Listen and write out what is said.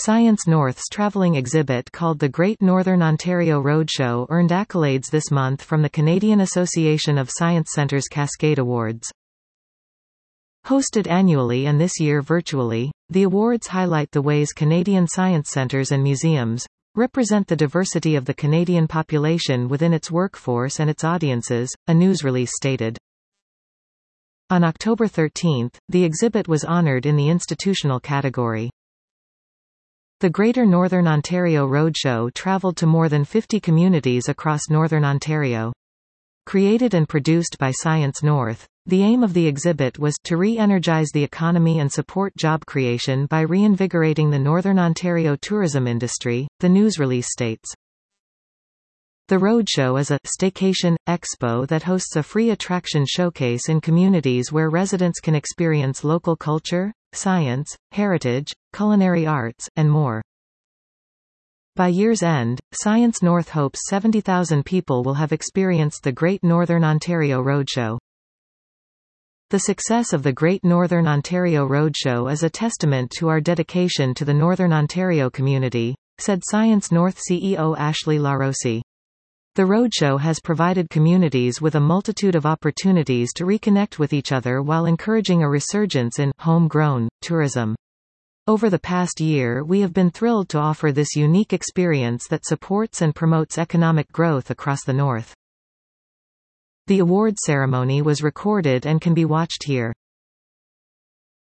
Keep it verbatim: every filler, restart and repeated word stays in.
Science North's travelling exhibit called the Great Northern Ontario Roadshow earned accolades this month from the Canadian Association of Science Centres Cascade Awards. Hosted annually and this year virtually, the awards highlight the ways Canadian science centres and museums represent the diversity of the Canadian population within its workforce and its audiences, a news release stated. On October thirteenth, the exhibit was honoured in the institutional category. The Greater Northern Ontario Roadshow travelled to more than fifty communities across Northern Ontario. Created and produced by Science North, the aim of the exhibit was to re-energize the economy and support job creation by reinvigorating the Northern Ontario tourism industry, the news release states. The Roadshow is a staycation expo that hosts a free attraction showcase in communities where residents can experience local culture, science, heritage, culinary arts, and more. By year's end, Science North hopes seventy thousand people will have experienced the Great Northern Ontario Roadshow. The success of the Great Northern Ontario Roadshow is a testament to our dedication to the Northern Ontario community, said Science North C E O Ashley LaRossi. The Roadshow has provided communities with a multitude of opportunities to reconnect with each other while encouraging a resurgence in homegrown tourism. Over the past year we have been thrilled to offer this unique experience that supports and promotes economic growth across the North. The award ceremony was recorded and can be watched here.